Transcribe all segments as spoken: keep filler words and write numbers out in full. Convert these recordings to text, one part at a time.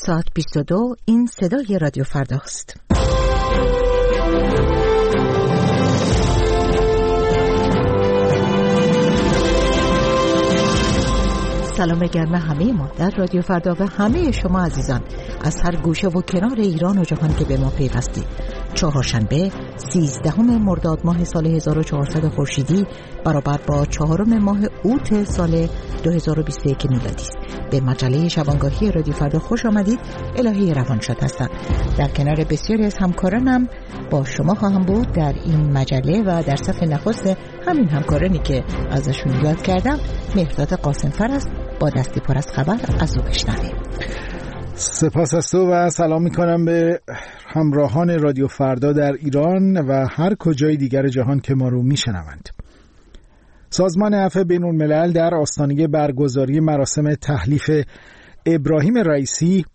ساعت بیست و دو این صدای رادیو فردا است. سلام گرم همه ما در رادیو فردا و همه شما عزیزان از هر گوشه و کنار ایران و جهان که به ما پیوستید. چهارشنبه سیزدهم مرداد ماه سال هزار و چهارصد خورشیدی برابر با چهارم ماه اوت سال دو هزار و بیست و یک میلادی است. به مجله شبانگاهی رادیو فردا خوش آمدید. الهی روانشاد هستم. در کنار بسیاری از همکارانم با شما خواهم بود در این مجله و در صفحه نخست همین همکارانی که ازشون یاد کردم مهرداد قاسمفر است. با دستی پر از خبر از او بشنویم. سپاس از تو و سلام میکنم به همراهان رادیو فردا در ایران و هر کجای دیگر جهان که ما رو میشنوند. سازمان عفو بین الملل در آستانه برگزاری مراسم تحلیف ابراهیم رئیسی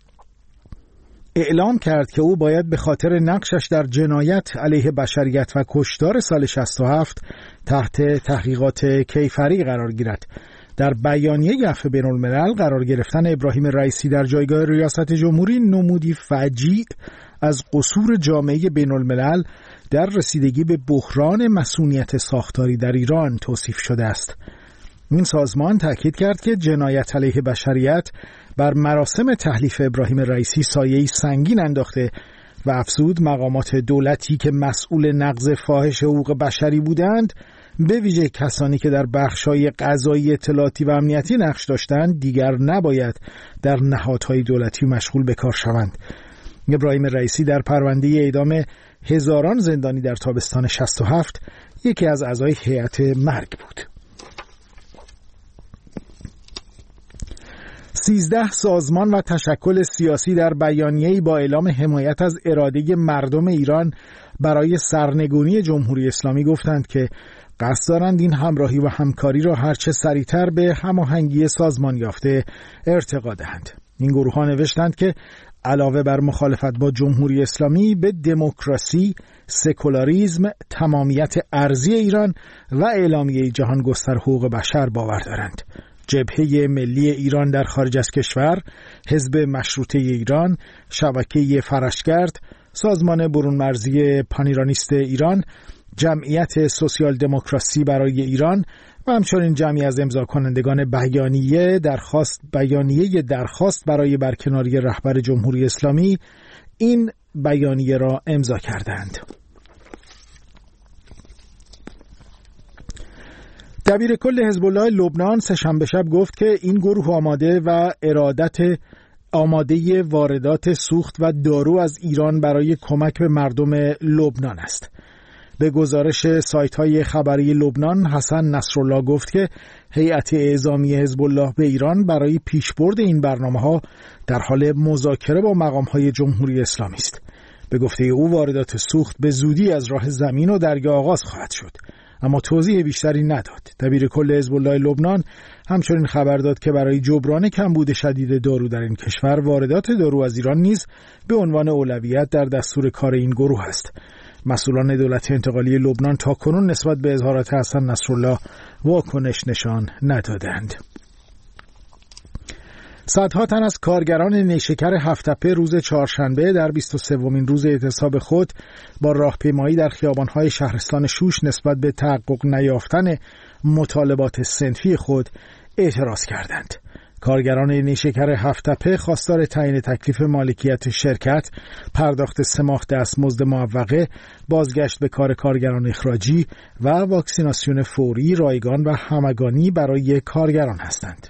اعلام کرد که او باید به خاطر نقشش در جنایت علیه بشریت و کشتار سال شصت و هفت تحت تحقیقات کیفری قرار گیرد. در بیانیه عفو بین الملل قرار گرفتن ابراهیم رئیسی در جایگاه ریاست جمهوری نمودی فجیع از قصور جامعه بین الملل در رسیدگی به بحران مصونیت ساختاری در ایران توصیف شده است. این سازمان تاکید کرد که جنایت علیه بشریت بر مراسم تحلیف ابراهیم رئیسی سایه‌ای سنگین انداخته و افزود مقامات دولتی که مسئول نقض فاحش حقوق بشری بودند، به ویژه کسانی که در بخش‌های قضایی، اطلاعاتی و امنیتی نقش داشتند، دیگر نباید در نهادهای دولتی مشغول به کار شوند. ابراهیم رئیسی در پرونده اعدام هزاران زندانی در تابستان شصت و هفت یکی از اعضای هیئت مرگ بود. سیزده سازمان و تشکل سیاسی در بیانیه‌ای با اعلام حمایت از اراده مردم ایران برای سرنگونی جمهوری اسلامی گفتند که قصد دارند این همراهی و همکاری را هرچه سریعتر به هماهنگی سازمان یافته ارتقا دهند. این گروه‌ها نوشتند که علاوه بر مخالفت با جمهوری اسلامی به دموکراسی، سکولاریسم، تمامیت ارضی ایران و اعلامیه جهان گستر حقوق بشر باور دارند. جبهه ملی ایران در خارج از کشور، حزب مشروطه ایران، شبکه فرشگرد، سازمان برون مرزی پانیرانیست ایران، جمعیت سوسیال دموکراسی برای ایران و همچنین جمعی از امضا کنندگان بیانیه درخواست بیانیه درخواست برای برکناری رهبر جمهوری اسلامی این بیانیه را امضا کردند. دبیر کل حزب الله لبنان سه‌شنبه شب گفت که این گروه آماده و ارادت آماده واردات سوخت و دارو از ایران برای کمک به مردم لبنان است. به گزارش سایت‌های خبری لبنان، حسن نصرالله گفت که هیئت اعزامی حزب الله به ایران برای پیشبرد این برنامه‌ها در حال مذاکره با مقام‌های جمهوری اسلامی است. به گفته او واردات سوخت به زودی از راه زمین و دریا آغاز خواهد شد، اما توضیح بیشتری نداد. دبیر کل حزب الله لبنان همچنین خبر داد که برای جبران کمبود شدید دارو در این کشور، واردات دارو از ایران نیز به عنوان اولویت در دستور کار این گروه است. مسئولان دولت انتقالی لبنان تاکنون نسبت به اظهارات حسن نصرالله واکنش نشان ندادند. صدها تن از کارگران نیشکر هفت‌تپه روز چهارشنبه در بیست و سومین روز اعتصاب خود با راهپیمایی در خیابان‌های شهرستان شوش نسبت به تحقق نیافتن مطالبات صنفی خود اعتراض کردند. کارگران نیشکر هفت‌تپه خواستار تعیین تکلیف مالکیت شرکت، پرداخت سه ماه دستمزد معوقه، بازگشت به کار کارگران اخراجی و واکسیناسیون فوری، رایگان و همگانی برای کارگران هستند.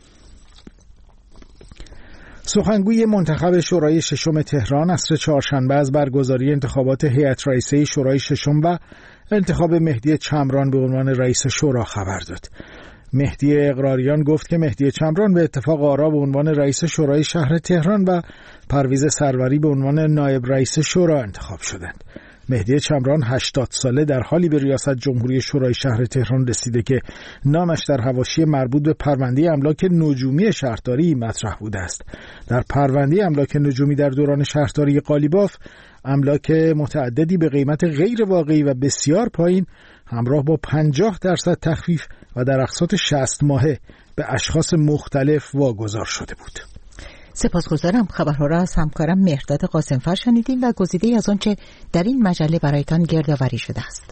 سخنگوی منتخب شورای ششم تهران عصر چهارشنبه از برگزاری انتخابات هیئت رئیسه شورای ششم و انتخاب مهدی چمران به عنوان رئیس شورا خبر داد. مهدی اقراریان گفت که مهدی چمران به اتفاق آرا به عنوان رئیس شورای شهر تهران و پرویز سروری به عنوان نایب رئیس شورا انتخاب شدند. مهدی چمران هشتاد ساله در حالی به ریاست جمهوری شورای شهر تهران رسیده که نامش در حواشی مربوط به پرونده املاک نجومی شهرداری مطرح بوده است. در پرونده املاک نجومی در دوران شهرداری قالیباف، املاک متعددی به قیمت غیر واقعی و بسیار پایین همراه با پنجاه درصد تخفیف و در اقساط شصت ماهه به اشخاص مختلف واگذار شده بود. سپاسگزارم. خبرها را از همکارم مهرداد قاسمفر شنیدیم و گزیده از آنچه در این مجله برایتان گردآوری شده است.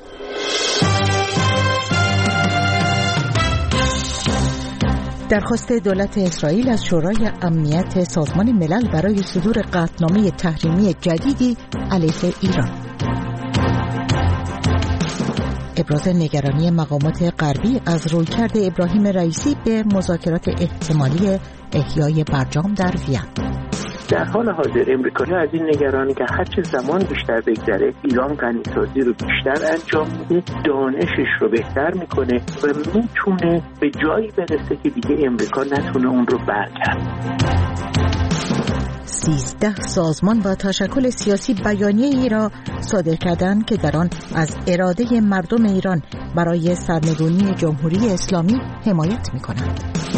درخواست دولت اسرائیل از شورای امنیت سازمان ملل برای صدور قطعنامه تحریمی جدیدی علیه ایران. ابراز نگرانی مقامات غربی از رویکرد ابراهیم رئیسی به مذاکرات احتمالی احیای برجام در وین. در حال حاضر امریکایی‌ها از این نگرانی که هرچه زمان بیشتر بگذره ایران غنیسازی رو بیشتر انجام میده، دانشش رو بهتر میکنه و میتونه به جایی برسه که دیگه امریکا نتونه اون رو برگرده. سیزده سازمان و تشکل سیاسی بیانیه‌ای را صادر کردند که در آن از اراده مردم ایران برای سرنگونی جمهوری اسلامی حمایت می‌کنند.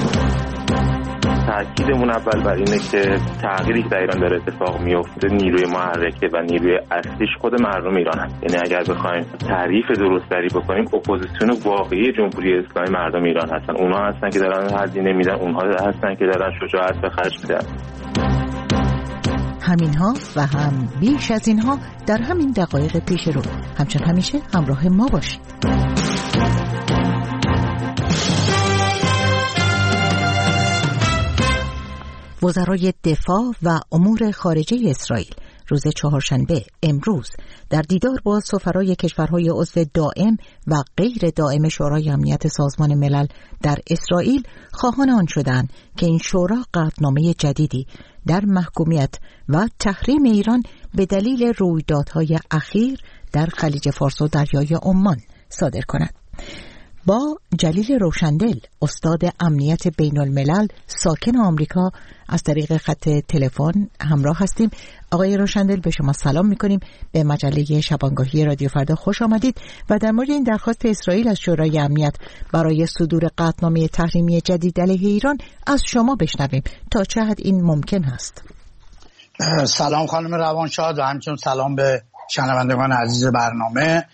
تأکیدمون اول بر اینه که تغییری که در ایران داره اتفاق میفته نیروی محرکه و نیروی اصلیش خود مردم ایران هست. یعنی اگر بخوایم تعریف درست‌تری بکنیم، اپوزیسیون واقعی جمهوری اسلامی مردم ایران هستن. اونها هستن که دارن هزینه میدن، اونها هستن که دارن شجاعت به خرج میدن. همینها و هم بیش از اینها در همین دقایق پیش رو. همچون همیشه همراه ما باشید. وزرای دفاع و امور خارجه اسرائیل روز چهارشنبه امروز در دیدار با سفرای کشورهای عضو دائم و غیر دائم شورای امنیت سازمان ملل در اسرائیل خواهان آن شدند که این شورا قطعنامه جدیدی در محکومیت و تحریم ایران به دلیل رویدادهای اخیر در خلیج فارس و دریای عمان صادر کند. با جلیل روشندل، استاد امنیت بین الملل ساکن آمریکا، از طریق خط تلفن همراه هستیم. آقای روشندل، به شما سلام میکنیم. به مجله شبانگاهی رادیو فردا خوش آمدید و در مورد این درخواست اسرائیل از شورای امنیت برای صدور قطعنامه تحریمی جدید علیه ایران از شما بشنویم تا چه حد این ممکن هست. سلام خانم روانشاد و همچنین سلام به شنوندگان عزیز برنامه.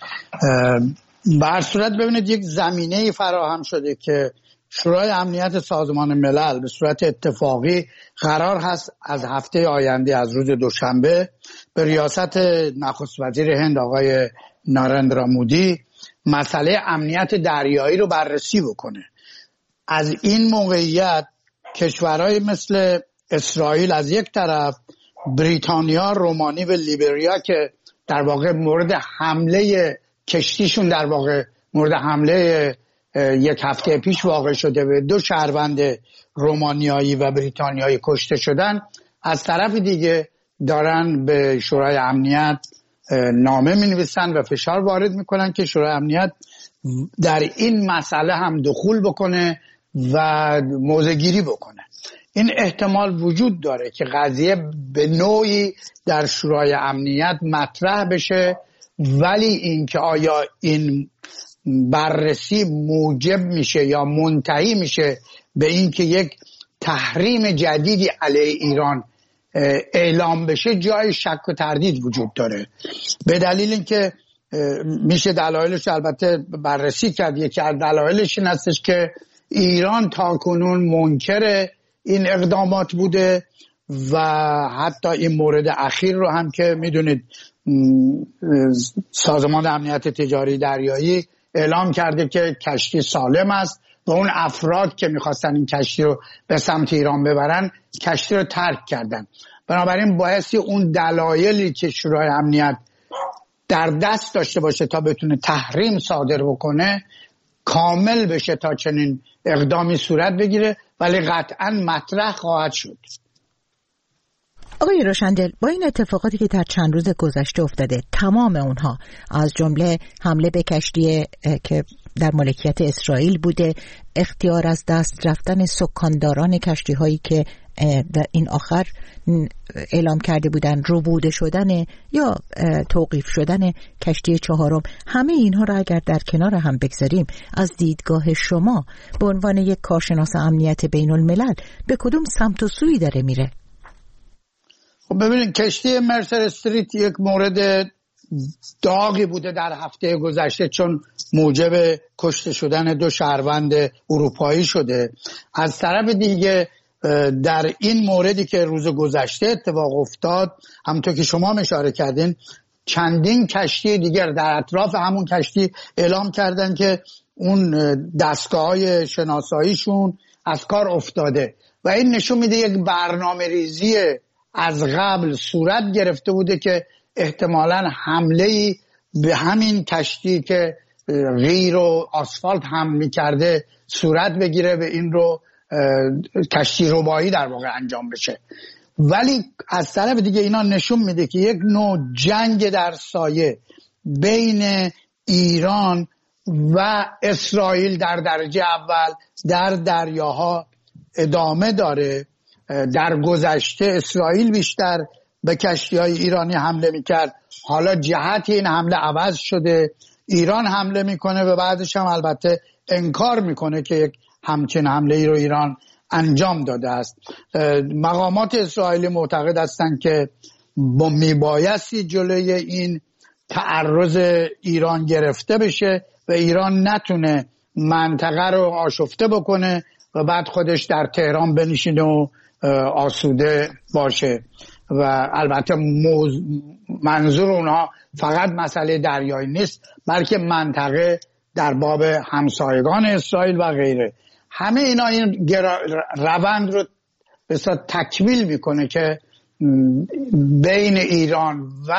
به هر صورت ببینید یک زمینه فراهم شده که شورای امنیت سازمان ملل به صورت اتفاقی قرار هست از هفته آینده از روز دوشنبه به ریاست نخست وزیر هند آقای نارندرا مودی مسئله امنیت دریایی رو بررسی بکنه. از این موقعیت کشورهای مثل اسرائیل از یک طرف، بریتانیا، رومانی و لیبریا که در واقع مورد حمله کشتیشون در واقع مورد حمله یک هفته پیش واقع شده و دو شهروند رومانیایی و بریتانیایی کشته شدن، از طرف دیگه دارن به شورای امنیت نامه می‌نویسن و فشار وارد میکنن که شورای امنیت در این مسئله هم دخول بکنه و موضع‌گیری بکنه. این احتمال وجود داره که قضیه به نوعی در شورای امنیت مطرح بشه، ولی اینکه آیا این بررسی موجب میشه یا منتهی میشه به اینکه یک تحریم جدیدی علیه ایران اعلام بشه، جای شک و تردید وجود داره. به دلیل اینکه میشه دلایلش البته بررسی کرد. یکی از دلایلش این هستش که ایران تاکنون منکر این اقدامات بوده و حتی این مورد اخیر رو هم که میدونید سازمان امنیت تجاری دریایی اعلام کرده که کشتی سالم است و اون افراد که میخواستن این کشتی رو به سمت ایران ببرن کشتی رو ترک کردن. بنابراین باعث اون دلایلی که شورای امنیت در دست داشته باشه تا بتونه تحریم صادر بکنه کامل بشه تا چنین اقدامی صورت بگیره، ولی قطعا مطرح خواهد شد. آقای روشندل، با این اتفاقاتی که در چند روز گذشته افتاده، تمام اونها از جمله حمله به کشتی که در ملکیت اسرائیل بوده، اختیار از دست رفتن سکانداران کشتی هایی که در این آخر اعلام کرده بودن ربوده شدن یا توقیف شدن کشتی چهارم، همه اینها را اگر در کنار هم بگذاریم، از دیدگاه شما به عنوان یک کارشناس امنیت بین الملل به کدوم سمت و سوی داره میره؟ خب ببینید، کشتی مرسر استریت یک مورد داغی بوده در هفته گذشته، چون موجب کشته شدن دو شهروند اروپایی شده. از طرف دیگه در این موردی که روز گذشته اتفاق افتاد، همونطور که شما اشاره کردین، چندین کشتی دیگر در اطراف همون کشتی اعلام کردن که اون دستگاه‌های شناساییشون از کار افتاده و این نشون میده یک برنامه ریزی از قبل صورت گرفته بوده که احتمالاً حمله‌ای به همین کشتی که غیر و آسفالت حمل می‌کرده صورت بگیره و این رو کشتی ربایی در واقع انجام بشه. ولی از طرف دیگه اینا نشون میده که یک نوع جنگ در سایه بین ایران و اسرائیل در درجه اول در دریاها ادامه داره. در گذشته اسرائیل بیشتر به کشتی‌های ایرانی حمله میکرد، حالا جهت این حمله عوض شده، ایران حمله میکنه و بعدش هم البته انکار میکنه که یک همچین حمله ای رو ایران انجام داده است. مقامات اسرائیلی معتقد هستند که با میبایستی جلوی این تعرض ایران گرفته بشه و ایران نتونه منطقه رو آشفته بکنه و بعد خودش در تهران بنشینه و آسوده باشه. و البته موز... منظور اونها فقط مسئله دریایی نیست، بلکه منطقه در باب همسایگان اسرائیل و غیره. همه اینا این گرا... روند رو بسیار تکمیل میکنه که بین ایران و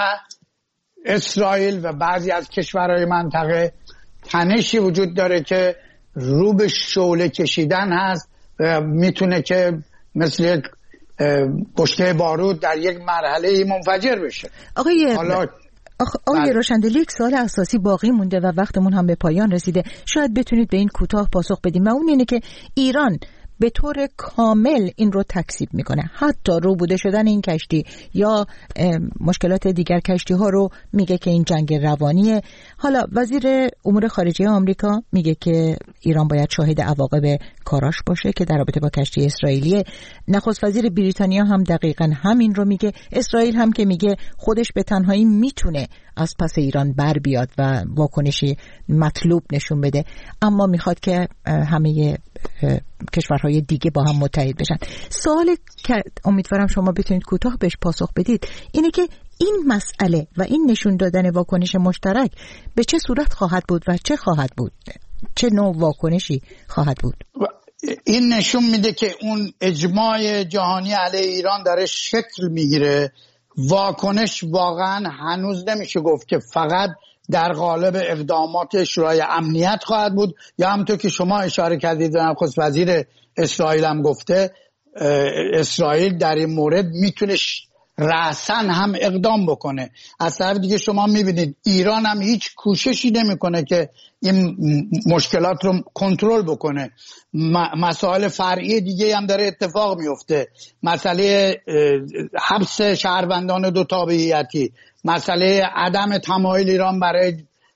اسرائیل و بعضی از کشورهای منطقه تنشی وجود داره که رو به شعله کشیدن هست و میتونه که مثل یک بشکه بارود در یک مرحله منفجر بشه. آقای حالا آقای روشندلی، یک سوال اساسی باقی مونده و وقتمون هم به پایان رسیده، شاید بتونید به این کوتاه پاسخ بدیم و اون اینه که ایران به طور کامل این رو تکذیب میکنه، حتی روبوده شدن این کشتی یا مشکلات دیگر کشتی ها رو میگه که این جنگ روانیه. حالا وزیر امور خارجه آمریکا میگه که ایران باید شاهد عواقب کاراش باشه که در رابطه با کشتی اسرائیلیه. نخست وزیر بریتانیا هم دقیقاً همین رو میگه. اسرائیل هم که میگه خودش به تنهایی میتونه از پس ایران بر بیاد و واکنشی مطلوب نشون بده، اما میخواد که همه کشورهای دیگه با هم متحد بشن. سوال که امیدوارم شما بتونید کوتاه بهش پاسخ بدید اینه که این مسئله و این نشون دادن واکنش مشترک به چه صورت خواهد بود و چه خواهد بود؟ چه نوع واکنشی خواهد بود؟ این نشون میده که اون اجماع جهانی علیه ایران داره شکل میگیره. واکنش واقعا هنوز نمیشه گفت که فقط در قالب اقدامات شورای امنیت خواهد بود یا همونطور که شما اشاره کردید نخست وزیر اسرائیل هم گفته اسرائیل در این مورد میتونه رأساً هم اقدام بکنه. از طرف دیگه شما میبینید ایران هم هیچ کوششی نمیکنه که این مشکلات رو کنترل بکنه. مسائل فرعی دیگه هم داره اتفاق میفته، مسئله حبس شهروندان دو تابعیتی، مسئله عدم تمایل ایران برای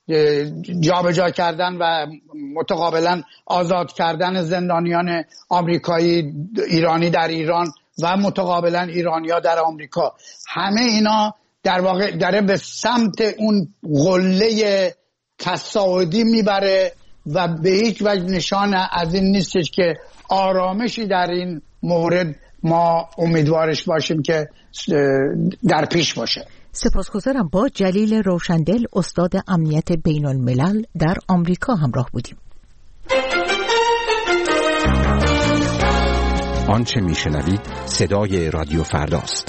جابجا کردن و متقابلا آزاد کردن زندانیان آمریکایی ایرانی در ایران و متقابلا ایرانیا در آمریکا. همه اینا در واقع داره به سمت اون قله تصاعدی میبره و به هیچ وجه نشان از این نیستش که آرامشی در این مورد ما امیدوارش باشیم که در پیش باشه. سپاسگزارم. با جلیل روشندل، استاد امنیت بین الملل در آمریکا همراه بودیم. آنچه میشنوید صدای رادیو فرداست.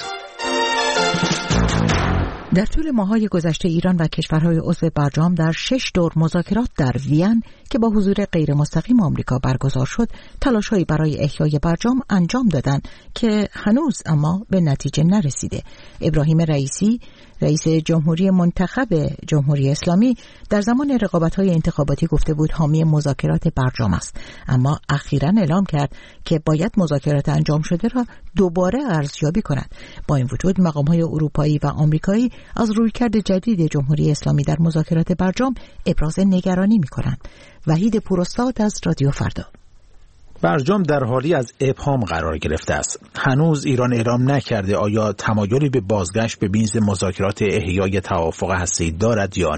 در طول ماه‌های گذشته ایران و کشورهای عضو برجام در شش دور مذاکرات در وین که با حضور غیر مستقیم آمریکا برگزار شد، تلاش‌هایی برای احیای برجام انجام دادند که هنوز اما به نتیجه نرسیده. ابراهیم رئیسی، رئیس جمهوری منتخب جمهوری اسلامی، در زمان رقابت‌های انتخاباتی گفته بود حامی مذاکرات برجام است، اما اخیراً اعلام کرد که باید مذاکرات انجام شده را دوباره ارزیابی کند. با این وجود مقام‌های اروپایی و آمریکایی از رویکرد جدید جمهوری اسلامی در مذاکرات برجام ابراز نگرانی می‌کنند. وحید پوراستاد از رادیو فردا. برجام در حالی از ابهام قرار گرفته است. هنوز ایران اعلام نکرده آیا تمایلی به بازگشت به میز مذاکرات احیای توافق هسته‌ای دارد یا نه.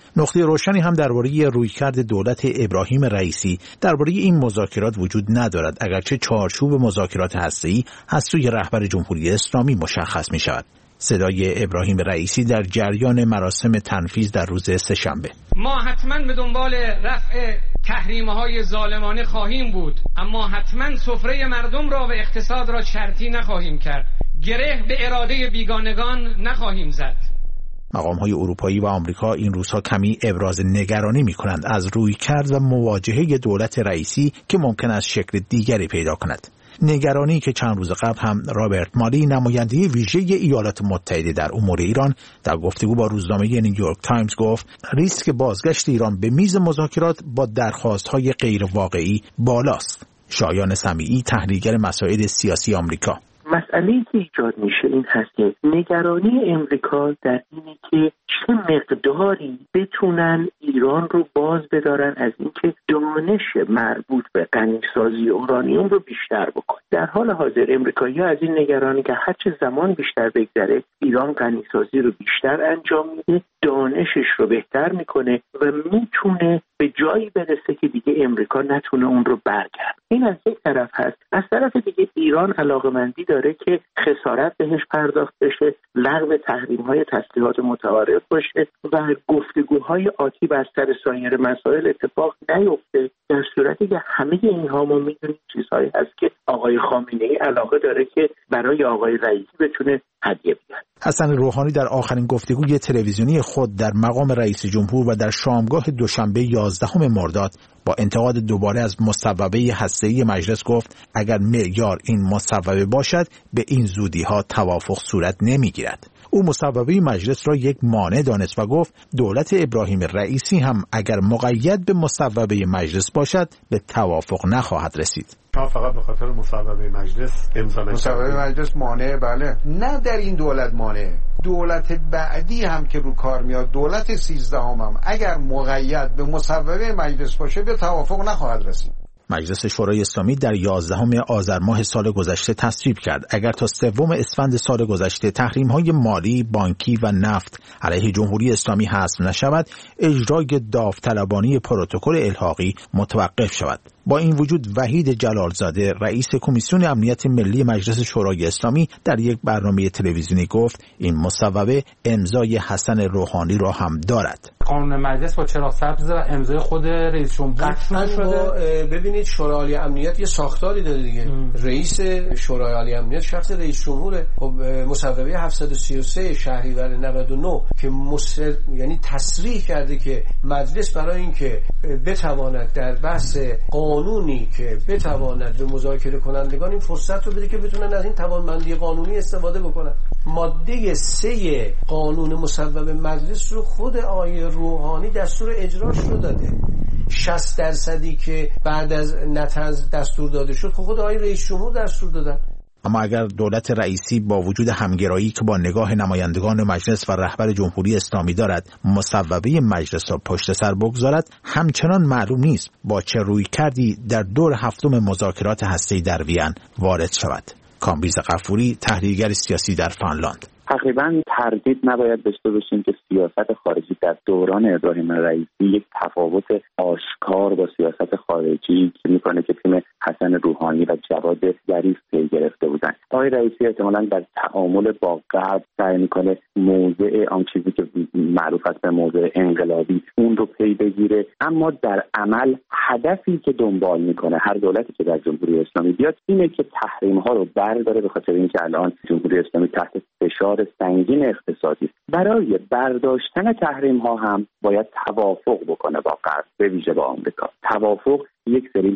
نقطه روشنی هم درباره رویکرد دولت ابراهیم رئیسی درباره این مذاکرات وجود ندارد، اگرچه چارچوب مذاکرات هسته‌ای از سوی رهبر جمهوری اسلامی مشخص می شود. صدای ابراهیم رئیسی در جریان مراسم تنفیذ در روز سه‌شنبه: ما حتما به دنبال رفع تحریم‌های ظالمانه خواهیم بود، اما حتما سفره مردم را و اقتصاد را شرطی نخواهیم کرد. گره به اراده بیگانگان نخواهیم زد. مقام‌های اروپایی و آمریکا این روزها کمی ابراز نگرانی می‌کنند از رویکرد و مواجهه دولت رئیسی که ممکن است شکل دیگری پیدا کند. نگرانی که چند روز قبل هم رابرت مالی، نماینده ویژه ایالات متحده در امور ایران، در گفتگو با روزنامه نیویورک تایمز گفت ریسک بازگشت ایران به میز مذاکرات با درخواست‌های غیر واقعی بالاست. شایان سمیعی، تحلیلگر مسائل سیاسی آمریکا: مسئله‌ای که ایجاد میشه این هست که نگرانی امریکا در اینه که چه مقداری بتونن ایران رو باز بدارن از اینکه دانش مربوط به غنیسازی اورانیوم رو بیشتر بکنه. در حال حاضر امریکایی‌ها از این نگرانی که هر چه زمان بیشتر بگذره ایران غنیسازی رو بیشتر انجام میده، دانشش رو بهتر میکنه و میتونه به جایی برسه که دیگه امریکا نتونه اون رو برگرد. این از یک طرف هست. از طرف دیگه ایران علاقمندی داره که خسارت بهش پرداخت بشه، لغو تحریم‌های تسلیحات متعارف باشه و گفتگوهای آتی بر سر سایر مسائل اتفاق نیفته. در صورتی که همه اینها ما میدونیم چیزهایی هست که آقای خامنه‌ای علاقه داره که برای آقای رئیسی بتونه هدیه بیاره. حسن روحانی در آخرین گفتگوی تلویزیونی خود در مقام رئیس جمهور و در شامگاه دوشنبه یازدهم مرداد با انتقاد دوباره از مصوبه هسته‌ای مجلس گفت اگر معیار این مصوبه باشد به این زودی‌ها توافق صورت نمی‌گیرد. او مصوبه مجلس را یک مانع دانست و گفت دولت ابراهیم رئیسی هم اگر مقید به مصوبه مجلس باشد به توافق نخواهد رسید. شما فقط به خاطر مصوبه مجلس امضا نکردید. مصوبه مجلس مانع، بله، نه در این دولت مانع. دولت بعدی هم که رو کار میاد، دولت سیزدهم هم اگر مقید به مصوبه مجلس باشه به توافق نخواهد رسید. مجلس شورای اسلامی در یازدهم آذر ماه سال گذشته تصویب کرد اگر تا سوم اسفند سال گذشته تحریم‌های مالی، بانکی و نفت علیه جمهوری اسلامی حذف نشود، اجرای داوطلبانه پروتکل الحاقی متوقف شود. با این وجود وحید جلالزاده، رئیس کمیسیون امنیت ملی مجلس شورای اسلامی، در یک برنامه تلویزیونی گفت این مصوبه امضای حسن روحانی را هم دارد. قانون مجلس با چراغ سبز و امضای خود رئیس جمهور شده. ببینید شورای عالی امنیت یه ساختاری داره دیگه. ام. رئیس شورای عالی امنیت شخص رئیس جمهوره. خب مصوبه هفتصد و سی و سه شهریور نود و نه که مصر... یعنی تصریح کرده که مجلس برای اینکه بتواند در بحث قانونی که بتواند به مذاکره کنندگان این فرصت رو بده که بتونن از این توانمندی قانونی استفاده بکنن. ماده سه قانون مصوبه مجلس رو خود آقای روحانی دستور اجراش رو داده. شصت درصدی که بعد از نتنز دستور داده شد خود آقای رئیس جمهور دستور دادن. اما اگر دولت رئیسی با وجود همگرایی که با نگاه نمایندگان مجلس و رهبر جمهوری اسلامی دارد مصوبه مجلس را پشت سر بگذارد، همچنان معلوم نیست با چه روی کردی در دور هفتم مذاکرات هسته‌ای در وین وارد شود. کامبیز غفوری، تحلیلگر سیاسی در فنلاند: تقریبا تردید نباید داشته باشیم که سیاست خارجی در دوران ابراهیم رئیسی یک تفاوت آشکار با سیاست خارجی که میکنه که تیم حسن روحانی و جواد ظریف پی گرفته بودن. آقای رئیسی احتمالاً در تعامل با غرب سعی میکنه موضع آن چیزی که معروف است به موضع انقلابی اون رو پی بگیره، اما در عمل هدفی که دنبال میکنه هر دولتی که در جمهوری اسلامی بیاد اینه که تحریم ها رو برداره، به خاطر اینکه الان جمهوری اسلامی تحت فشار سنگین اقتصادی است. برای برداشتن تحریم ها هم باید توافق بکنه با غرب، به ویژه با آمریکا. توافق یک سری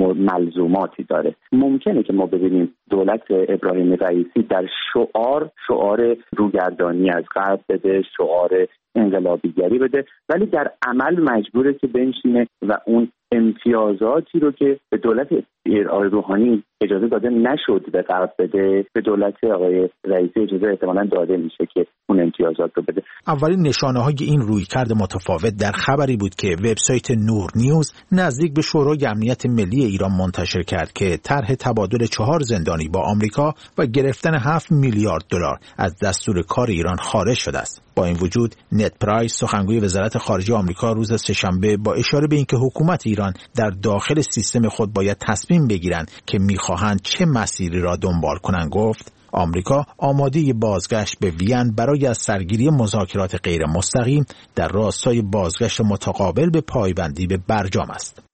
ملزوماتی داره. ممکنه که ما ببینیم دولت ابراهیم رئیسی در شعار شعار روگردانی از غرب بده، شعار انقلابیگری بده، ولی در عمل مجبوره که بنشینه و اون امتیازاتی رو که به دولت آقای روحانی اجازه داده نشد به غرب بده، به دولت آقای رئیسی اجازه احتمالاً داده میشه که اون امتیازات رو بده. اولین نشانه‌های این رویکرد متفاوت در خبری بود که وبسایت نور نیوز نزدیک به شورای امنیت ملی ملی ایران منتشر کرد که طرح تبادل چهار زندانی با آمریکا و گرفتن هفت میلیارد دلار از دستور کار ایران خارج شده است. با این وجود نت پرایس سخنگوی وزارت خارجه آمریکا روز سه‌شنبه با اشاره به اینکه حکومت ایران در داخل سیستم خود باید تصمیم بگیرند که می‌خواهند چه مسیری را دنبال کنند گفت آمریکا آماده بازگشت به وین برای از سرگیری مذاکرات غیر مستقیم در راستای بازگشت متقابل به پایبندی به برجام است.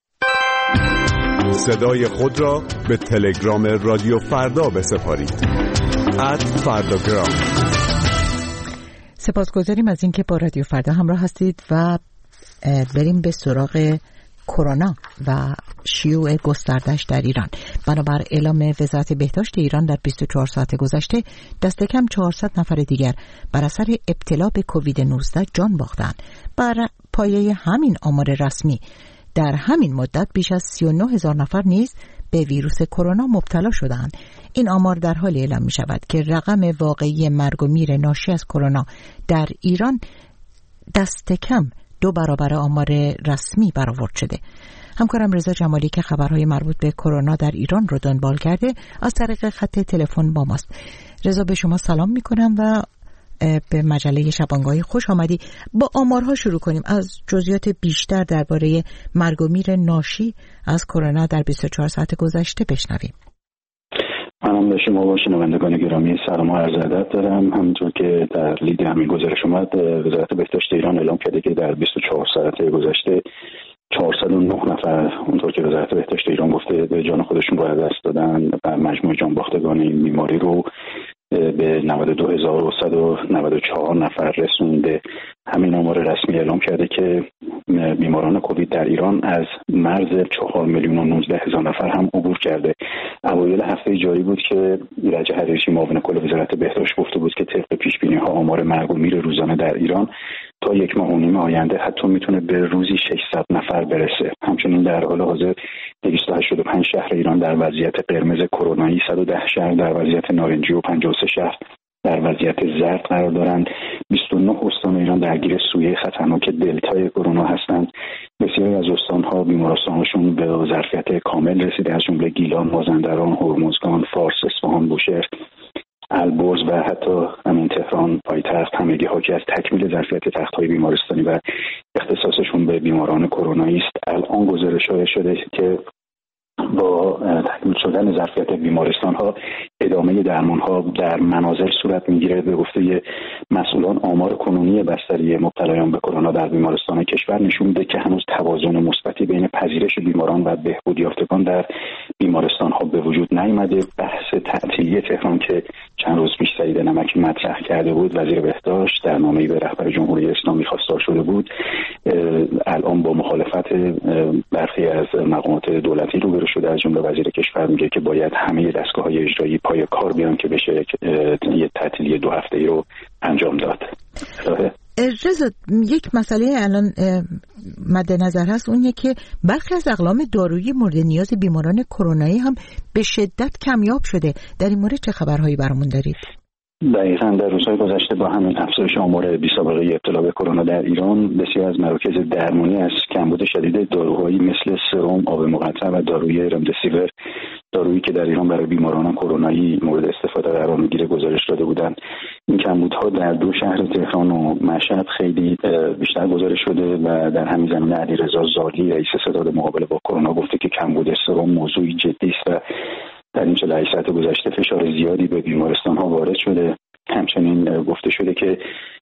صدای خود را به تلگرام رادیو فردا بسپارید. ات فرداگرام. سپاسگزاریم از اینکه با رادیو فردا همراه هستید و بریم به سراغ کرونا و شیوع گسترده‌اش در ایران. بنابر اعلام وزارت بهداشت ایران در بیست و چهار ساعت گذشته دست کم چهارصد نفر دیگر بر اثر ابتلا به کووید نوزده جان باختند. بر پایه همین آمار رسمی در همین مدت بیش از سی و نه هزار نفر نیز به ویروس کرونا مبتلا شدند. این آمار در حال اعلام می شود که رقم واقعی مرگ و میر ناشی از کرونا در ایران دست کم دو برابر آمار رسمی برآورد شده. همکارم رضا جمالی که خبرهای مربوط به کرونا در ایران رو دنبال کرده از طریق خط تلفن با ماست. رضا به شما سلام میکنم و به مجله شبانگاهی خوش آمدی. با آمارها شروع کنیم. از جزئیات بیشتر درباره مرگ و میر ناشی از کرونا در بیست و چهار ساعت گذشته بشنویم. منم به شما و شنوندگان گرامی سلام و عرض ادب دارم. همونطور که در لید همین گزارش اومد، وزارت بهداشت ایران اعلام کرده که در بیست و چهار ساعت گذشته چهارصد و نه نفر، اونطور که وزارت بهداشت ایران گفته، به جان خودشون رو از دست دادن و مجموع جان باختگان این بیماری رو به نود و دو هزار و صد و نود و چهار نفر رسونده. همین آمار رسمی اعلام کرده که بیماران کووید در ایران از مرز چهار میلیون و نوزده هزار نفر هم عبور کرده. اوایل هفته جاری بود که ایرج حریری معاون کل وزارت بهداشت گفته بود که طبق پیش بینی ها آمار مرگ و میر روزانه در ایران تا یک ماه و نیم آینده حتی میتونه به روزی ششصد نفر برسه. همچنین در حال حاضر دویست و هشتاد و پنج شهر ایران در وضعیت قرمز کرونایی، صد و ده شهر در وضعیت نارنجی و پنجاه و سه شهر در وضعیت زرد قرار دارند. بیست و نه استان ایران درگیر سویه خطرناک دلتای کرونا هستند. بسیاری از استان‌ها بیمارستان‌هاشون به ظرفیت کامل رسیده، از جمله گیلان، مازندران، هرمزگان، فارس، اصفهان، بوشهر، البرز و حتی همین تهران پایتخت، همگی حاکی از تکمیل ظرفیت تخت‌های بیمارستانی و اختصاصشون به بیماران کرونایی است. الان گزارش‌ها شده که با تکمیل شدن ظرفیت بیمارستان‌ها ادامه درمان‌ها در منازل صورت می‌گیره. به گفته مسئولان آمار کنونی بستری مبتلایان به کرونا در بیمارستان کشور نشون میده که هنوز توازن مثبتی بین پذیرش بیماران و بهبود یافتگان در بیمارستان‌ها به وجود نیامده. بحث تعطیلی تهران که چند روز پیش سعید نمکی مطرح کرده بود، وزیر بهداشت در نامه‌ای به رهبر جمهوری اسلامی خواستار شده بود، الان با مخالفت برخی از مقامات دولتی روبرو شده. از جمله وزیر کشور میگه که باید همه دستگاه‌های اجرایی پای کار بیان که بشه یه تعطیلی دو هفته‌ای رو انجام داد. رضا، یک مسئله الان مد نظر هست، اونیه که برخی از اقلام دارویی مورد نیاز بیماران کرونایی هم به شدت کمیاب شده. در این مورد چه خبرهایی برامون دارید؟ دقیقاً در روزهای گذشته با همین افزایش آمار بی‌سابقه ابتلا به کرونا در ایران، بسیار از مراکز درمانی از کمبود شدید داروهایی مثل سرم، آب مقطع و داروی رمدسیور، دارویی که در ایران برای بیماران کرونایی مورد استفاده قرار میگیره، گزارش داده بودند. این کمبودها در دو شهر تهران و مشهد خیلی بیشتر گزارش شده و در همین زمینه علیرضا زالی، رئیس ستاد مقابله با کرونا، گفته که کمبود سرم موضوعی جدی است و در این چهل و هشت ساعت گذشته فشار زیادی به بیمارستان ها وارد شده. همچنین گفته شده که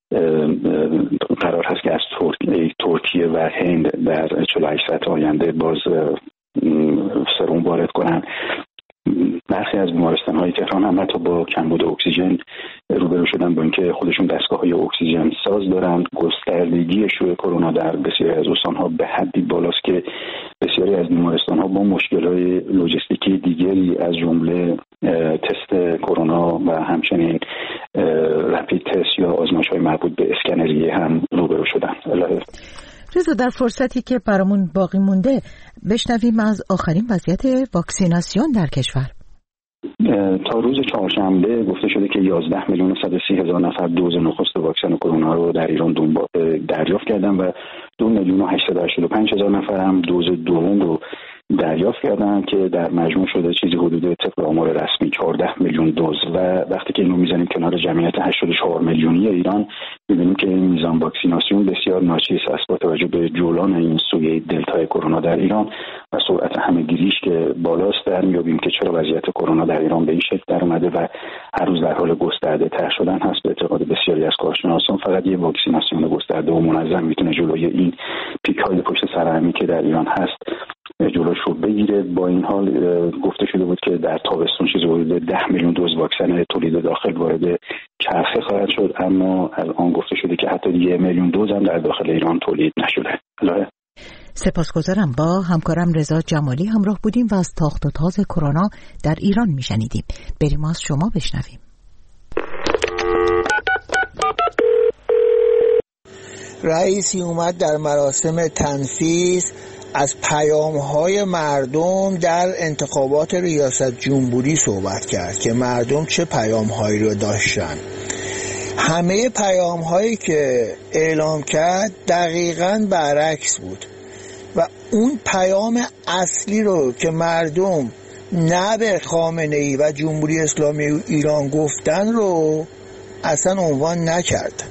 قرار هست که از ترکیه و هند در چهل و هشت ساعت آینده باز سرم وارد کنند. برخی از بیمارستان‌های تهران هم حتی با کمبود اکسیژن روبرو شدن، با اینکه خودشون دستگاه‌های اکسیژن ساز دارن. گستردگی شیوع کرونا در بسیاری از استان‌ها به حدی بالاست که بسیاری از بیمارستان‌ها با مشکل‌های لوجستیکی دیگری از جمله تست کرونا و همچنین رپید تست یا آزمایش‌های مربوط به اسکنری هم روبرو شدن. رضا، در فرصتی که برامون باقی مونده بشنویم از آخرین وضعیت واکسیناسیون در کشور. تا روز چهارشنبه گفته شده که یازده میلیون و صد و سی هزار نفر دوز نخست واکسن کرونا رو در ایران دریافت کردن و دو میلیون و هشتصد و هشتاد و پنج هزار نفر هم دوز دوم رو دریافت کردن که در مجموع شده چیزی حدود طبق آمار رسمی چهارده میلیون دوز و وقتی که اینو میزنیم کنار جمعیت هشتاد و چهار میلیونی ایران می‌بینیم که این میزان واکسیناسیون بسیار ناچیز است با توجه به جولان این سویه دلتای کرونا در ایران و سرعت همه‌گیریش که بالاست. در میابیم که چرا وضعیت کرونا در ایران به این شکل در اومده و هر روز در حال گسترده تر شدن هست. به اعتقاد بسیاری از کارشناسان فقط یه واکسیناسیون گسترده و منظم میتونه جلوی این پیک‌های پشت سر همی که در ایران هست جلوش رو بگیره. با این حال گفته شده بود که در تابستون چیزی حدود ده میلیون دوز واکسن تولید داخل وارد چرخه خواهد شد، اما الان گفته شده که حتی یه میلیون دوز هم در داخل ایران تولید نشده. سپاسگزارم. با همکارم رضا جمالی همراه بودیم و از تاخت و تاز کرونا در ایران میشنیدیم. بریم از شما بشنویم. رئیسی اومد در مراسم تنفیذ از پیام‌های مردم در انتخابات ریاست جمهوری صحبت کرد که مردم چه پیام‌هایی رو داشتن. همه پیام‌هایی که اعلام کرد دقیقاً برعکس بود و اون پیام اصلی رو که مردم نه به خامنه‌ای و جمهوری اسلامی ایران گفتن رو اصلا عنوان نکرد.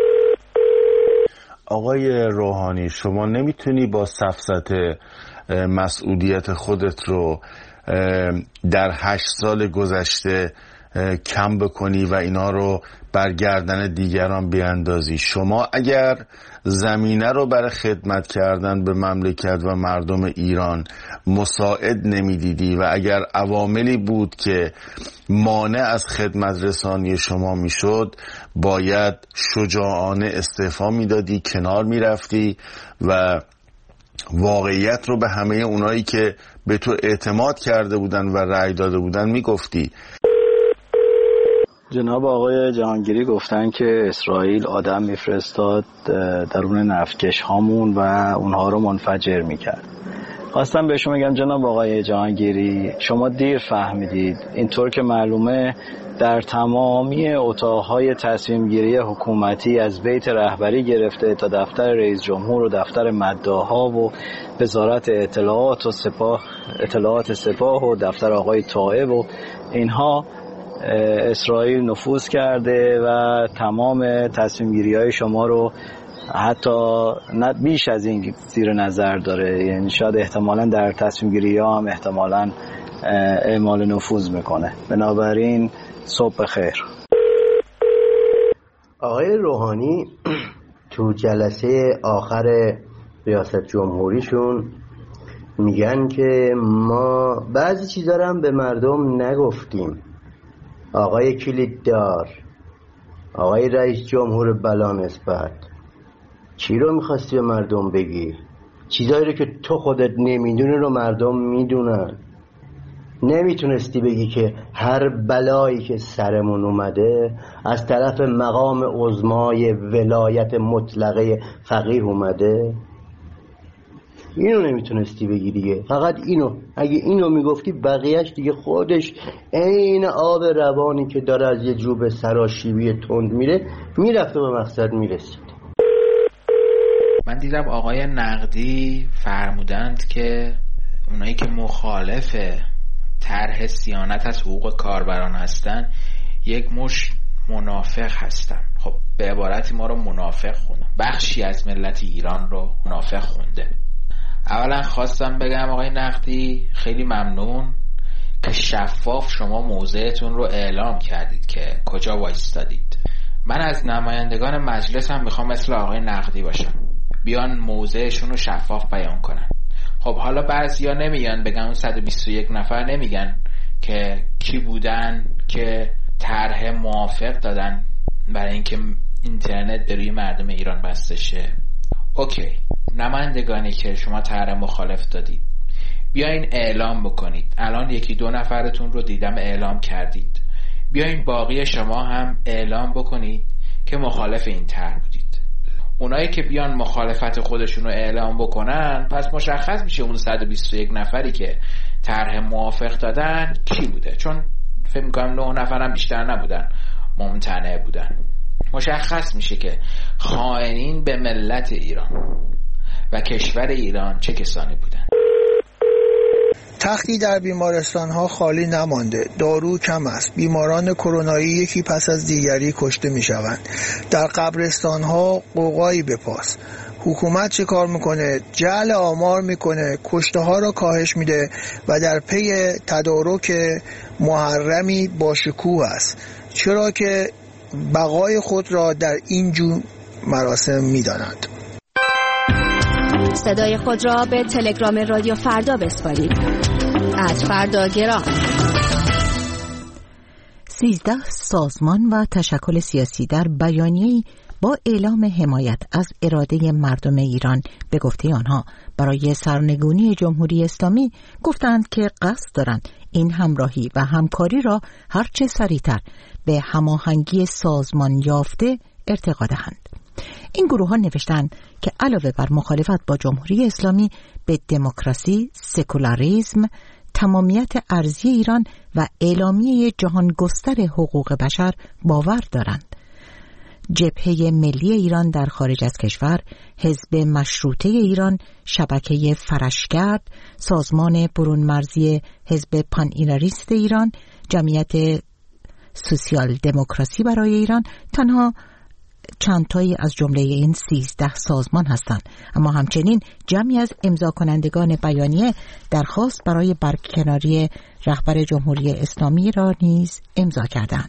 آقای روحانی، شما نمیتونی با سفسطه مسئولیت خودت رو در هشت سال گذشته کم بکنی و اینا رو برگردن دیگران بیاندازی. شما اگر زمینه رو برای خدمت کردن به مملکت و مردم ایران مساعد نمیدیدی و اگر عواملی بود که مانع از خدمت رسانی شما میشد، باید شجاعانه استعفا میدادی، کنار میرفتی و واقعیت رو به همه اونایی که به تو اعتماد کرده بودن و رأی داده بودن میگفتی. جناب آقای جهانگیری گفتن که اسرائیل آدم میفرستاد درون نفتکش هامون و اونها رو منفجر میکرد. خواستم به شما بگم جناب آقای جهانگیری، شما دیر فهمیدید. اینطور که معلومه در تمامی اتاقهای تصمیم گیری حکومتی از بیت رهبری گرفته تا دفتر رئیس جمهور و دفتر مداح‌ها و وزارت اطلاعات و سپاه اطلاعات سپاه و دفتر آقای طائب و اینها اسرائیل نفوذ کرده و تمام تصمیم گیری های شما رو حتی نه بیش از این زیر نظر داره. یعنی شاید احتمالاً در تصمیم گیری ها هم احتمالاً اعمال نفوذ میکنه. بنابراین صبح خیر. آقای روحانی تو جلسه آخر ریاست جمهوریشون میگن که ما بعضی چیزا رو هم به مردم نگفتیم. آقای کلیددار، آقای رئیس جمهور بلانسبت، چی رو میخواستی به مردم بگی؟ چیزایی رو که تو خودت نمیدونی رو مردم میدونن. نمیتونستی بگی که هر بلایی که سرمون اومده از طرف مقام عظمای ولایت مطلقه فقیه اومده؟ اینو نمیتونستی بگی دیگه. فقط اینو، اگه اینو میگفتی بقیهش دیگه خودش عین آب روانی که داره از یه جوب سراشیبی تند میره میرفت و به مقصد میرسید. من دیدم آقای نقدی فرمودند که اونایی که مخالف طرح صیانت از حقوق کاربران هستن یک مش منافق هستن. خب به عبارتی ما رو منافق خوندن، بخشی از ملت ایران رو منافق خونده. اولا خواستم بگم آقای نقدی خیلی ممنون که شفاف شما موضعتون رو اعلام کردید که کجا وایستادید. من از نمایندگان مجلس هم میخوام مثل آقای نقدی باشم، بیان موضعشون رو شفاف بیان کنن. خب حالا بعضیا نمیگن بگن اون صد و بیست و یک نفر نمیگن که کی بودن که طرح موافق دادن برای اینکه اینترنت به روی مردم ایران بسته شه. اوکی، نمایندگانی که شما طرح مخالف دادید بیاین اعلام بکنید. الان یکی دو نفرتون رو دیدم اعلام کردید، بیاین باقی شما هم اعلام بکنید که مخالف این طرح بودید. اونایی که بیان مخالفت خودشون رو اعلام بکنن، پس مشخص میشه اون صد و بیست و یک نفری که طرح موافق دادن کی بوده، چون فکر میکنم نه نفرم بیشتر نبودن ممتنع بودن. مشخص میشه که خائنین به ملت ایران و کشور ایران چه کسانی بودن. تختی در بیمارستان‌ها خالی نمانده، دارو کم است، بیماران کرونایی یکی پس از دیگری کشته می‌شوند. در قبرستان‌ها قوقایی به پاس. حکومت چه کار میکنه؟ جعل آمار میکنه، کشته ها را کاهش میده و در پی تدارک محرمی با شکوه است، چرا که بقای خود را در این جور مراسم میدانند. صدای خود را به تلگرام رادیو فردا بسپارید. از فردا گرام. سیزده سازمان و تشکل سیاسی در بیانیه‌ای با اعلام حمایت از اراده مردم ایران به گفته آنها برای سرنگونی جمهوری اسلامی گفتند که قصد دارند این همراهی و همکاری را هرچه سریعتر به هماهنگی سازمان یافته ارتقا دهند. این گروه ها نوشتند که علاوه بر مخالفت با جمهوری اسلامی به دموکراسی، سکولاریسم، تمامیت ارضی ایران و اعلامیه جهان گستر حقوق بشر باور دارند. جبهه ملی ایران در خارج از کشور، حزب مشروطه ایران، شبکه فرشگرد، سازمان برون مرزی حزب پان ایراریست ایران، جمعیت سوسیال دموکراسی برای ایران تنها چند تایی از جمله این سیزده سازمان هستند، اما همچنین جمعی از امضا کنندگان بیانیه درخواست برای برکناری رهبر جمهوری اسلامی را نیز امضا کردند.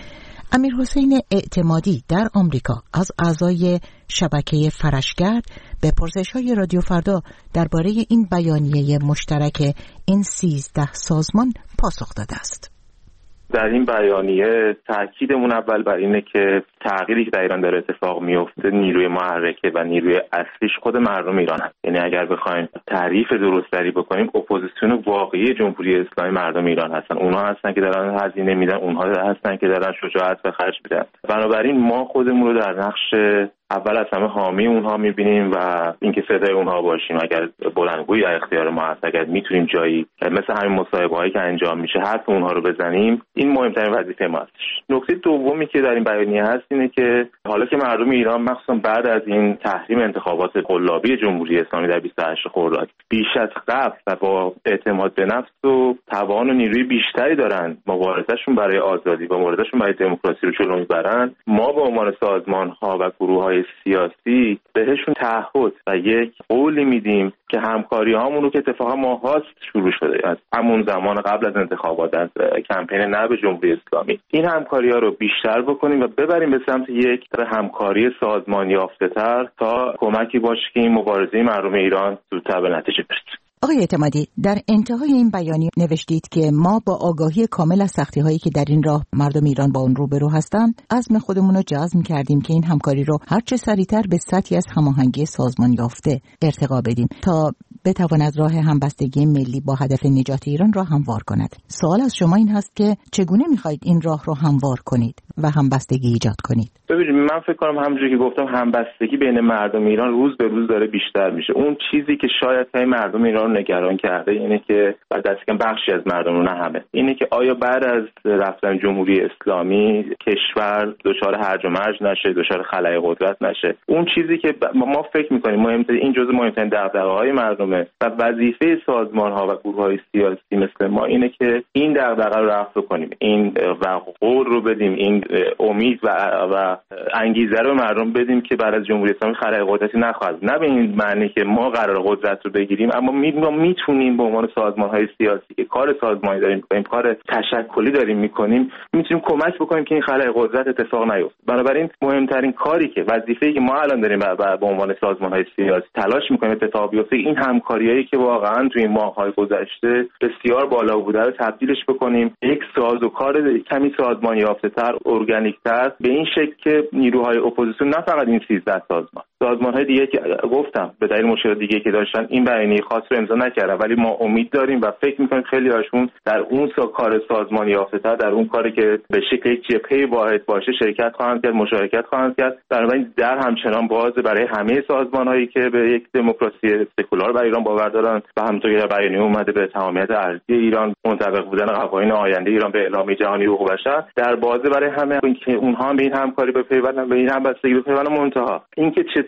امیر حسین اعتمادی در آمریکا از اعضای شبکه فرشگرد به پرسش‌های رادیو فردا درباره این بیانیه مشترک این سیزده سازمان پاسخ داده است. در این بیانیه تاکیدمون اول بر اینه که تغییری که در ایران داره اتفاق میفته نیروی محرکه و نیروی اصلیش خود مردم ایران هست. یعنی اگر بخوایم تعریف درستری بکنیم، اپوزیسیون واقعی جمهوری اسلامی مردم ایران هستن. اونها هستن که دارن هزینه میدن، اونها هستن که دارن شجاعت به خرج میدن. بنابراین ما خودمون رو در نقش اول از همه حامی اونها میبینیم و اینکه صدای اونها باشیم. اگر بلندگویی در اختیار ما هست، اگر میتونیم جایی مثل همین مصاحبه‌هایی که انجام میشه حرف اونها رو بزنیم، این مهمترین وظیفه ماست. نکته دومی که در این بیانیه هست اینه که حالا که مردم ایران مخصوصا بعد از این تحریم انتخابات قلابی جمهوری اسلامی در بیست و هشت خرداد بیش از قبل و با اعتماد به نفس و توان و نیروی بیشتری دارن مبارزه‌شون برای آزادی و مبارزه‌شون برای دموکراسی رو جلو میبرن، ما به عنوان سازمان‌ها و گروه‌های سیاسی بهشون تعهد و یک قولی میدیم که همکاری هامون رو که اتفاقا ماهاست شروع شده از همون زمان قبل از انتخابات، از کمپین نه به جمهوری اسلامی، این همکاری ها رو بیشتر بکنیم و ببریم به سمت یک همکاری سازمان یافته تر تا کمکی باشه که این مبارزه مردم ایران زودتر به نتیجه برسه. آقای اعتمادی، در انتهای این بیانیه نوشتید که ما با آگاهی کامل از سختی هایی که در این راه مردم ایران با اون روبرو هستند، عزم خودمون رو جزم کردیم که این همکاری رو هرچه سریعتر به سطحی از هماهنگی سازمان یافته ارتقا بدیم تا بتواند راه همبستگی ملی با هدف نجات ایران را هموار کند. سوال از شما این هست که چگونه میخواید این راه رو هموار کنید و همبستگی ایجاد کنید؟ ببینید، من فکر کنم همونجوری که گفتم همبستگی بین مردم ایران روز به روز داره بیشتر میشه. اون چیزی که شاید های مردم ایران نگران کرده اینه که بعد از کم بخشی از مردم رو، نه همه، اینه که آیا بعد از رفتن جمهوری اسلامی کشور دچار هرج و مرج نشه، دچار خلأ قدرت نشه. اون چیزی که ما فکر میکنیم مهمترین، این جزء مهمترین دغدغه‌های مردمه و وظیفه سازمان‌ها و گروه‌های سیاسی مثل ما اینه که این دغدغه رو رفع کنیم، این قول رو بدیم، این امید و و انگیزه رو مردم بدیم که بعد از جمهوری اسلامی خلأ قدرتی نخواهد. نه به این معنی که ما قرار قدرت رو بگیریم، اما ما میتونیم به عنوان سازمان‌های سیاسی که کار سازمانی داریم می‌کنیم، کار تشکلی داریم می‌کنیم، میتونیم کمک بکنیم که این خلأ قدرت اتفاق نیفته. بنابراین مهمترین کاری که وظیفه‌ای که ما الان داریم به عنوان سازمان‌های سیاسی تلاش می‌کنیم اتفاق بیفته، این همکاریایی که واقعا توی این ماه‌های گذشته بسیار بالا بوده رو تبدیلش بکنیم یک سازوکار کمی سازمان یافته‌تر، ارگانیک‌تر، به این شکل که نیروهای اپوزیسیون نه فقط این سیزده سازمان، سازمان‌های دیگه که گفتم به دلیل مشکلات دیگه که داشتن این بیانیه خاص رو امضا نکردن، ولی ما امید داریم و فکر می‌کنیم خیلی هاشون در اون سا کار سازمان یافته‌تر، در اون کاری که به شکل یک جبهه واحد باشه شرکت خواهند کرد، مشارکت خواهند کرد. بنابراین در همچنان باز برای همه سازمان‌هایی که به یک دموکراسی سکولار برای ایران باور دارن و همونطور که در بیانیه اومده به تمامیت ارضی ایران، منطبق بودن قوانین آینده ایران به اعلامیه جهانی حقوق بشر، در بازه برای همه اینکه اونها به این همکاری بپیوندن، به این همبستگی بپیوندن. منتها اینکه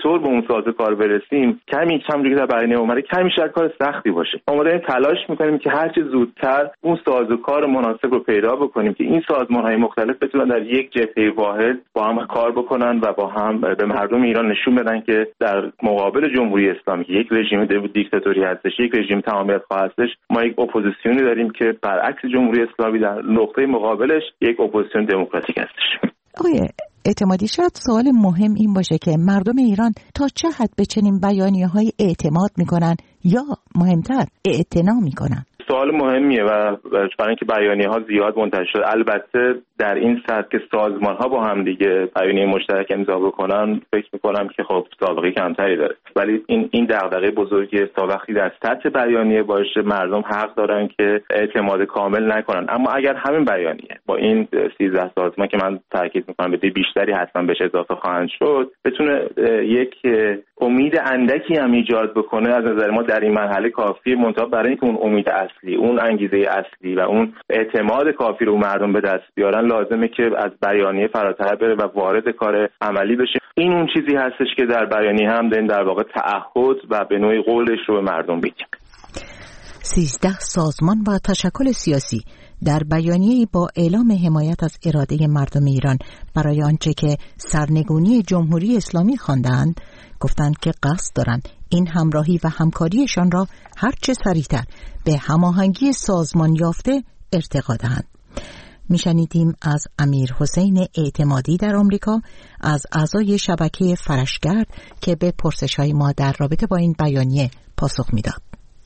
چطور به اون سازوکار برسیم کمی کم که در بیانیه اومده کمی شاید کار سختی باشه. ما داریم تلاش میکنیم که هر چه زودتر اون سازوکار مناسب رو پیدا بکنیم که این سازمان‌های مختلف بتونن در یک جبهه واحد با هم کار بکنن و با هم به مردم ایران نشون بدن که در مقابل جمهوری اسلامی که یک رژیم دیکتاتوری هستش، یک رژیم تمامیت‌خواه هستش، ما یک اپوزیسیونی داریم که برعکس جمهوری اسلامی در نقطه مقابلش یک اپوزیسیون دموکراتیک هستش. آقای اعتمادی، شاید سوال مهم این باشه که مردم ایران تا چه حد به چنین بیانیه‌های اعتماد میکنن یا مهمتر اعتنا میکنن؟ سوال مهمیه و برای اینکه بیانیه‌ها زیاد منتشر شده. البته در این سطح که سازمان‌ها با هم دیگه بیانیه مشترک امضا بکنن فکر می‌کنم که خب سابقه کمتری داره، ولی این این دغدغه بزرگی تا وقتی در سطح بیانیه باشه مردم حق دارن که اعتماد کامل نکنن. اما اگر همین بیانیه با این سیزده سازمان که من تاکید می‌کنم به بیشتری حتما بهش اضافه خواهند شد بتونه یک امید اندکی هم ایجاد بکنه، از نظر ما در این مرحله کافیه. منتها برای اینکه اون امید اصلی، اون انگیزه اصلی و اون اعتماد کافی رو مردم به دست بیارن لازمه که از بیانیه فراتر بره و وارد کار عملی بشه. این اون چیزی هستش که در بیانیه هم داریم در واقع تعهد و به نوعی قولش رو به مردم بگیم. سیزده سازمان و تشکل سیاسی در بیانیه با اعلام حمایت از اراده مردم ایران برای آنچه که سرنگونی جمهوری اسلامی خواندند گفتند که قصد دارند این همراهی و همکاریشان را هرچه سریعتر به هماهنگی سازمان یافته ارتقا دهند. میشنیدیم از امیر حسین اعتمادی در آمریکا، از اعضای شبکه فرشگرد که به پرسش‌های ما در رابطه با این بیانیه پاسخ میداد.